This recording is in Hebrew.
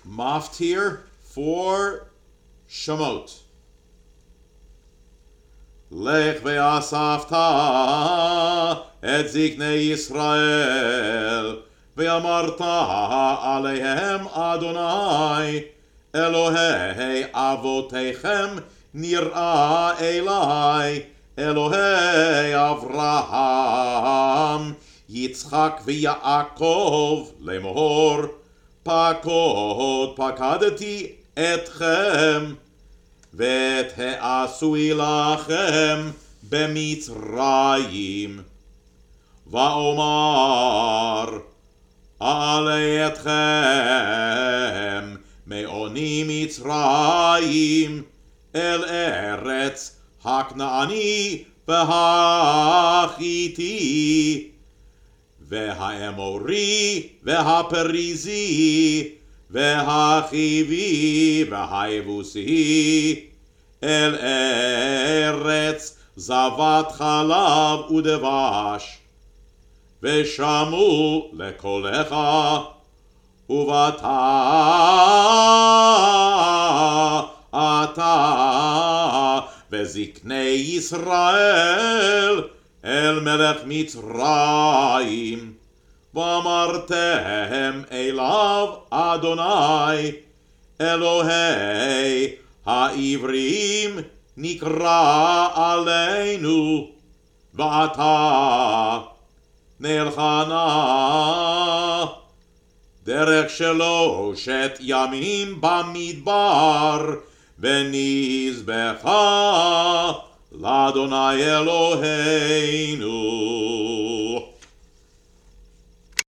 Maftir for Shemot. Lech ve'asafta et ziknei Yisrael ve'amarta aleihem Adonai Elohei avotechem nir'a elai Elohei Avraham Yitzchak ve'Yaakov lemor pakod pakadati etchem ואת העשוי לכם במצרים ואומר אעלה אתכם מעוני מצרים אל ארץ הכנעני והחיתי והאמורי והפריזי והחיבי והיבוסי אל ארץ זבת חלב ודבש ושמעו לקולך ובאת אתה וזקני ישראל אל מלך מצרים ואמרתם אליו אדוני אלוהי העברים נקרא עלינו ואתה נלחנה דרך 3 ימים במדבר ונזבחה לאדוני אלוהינו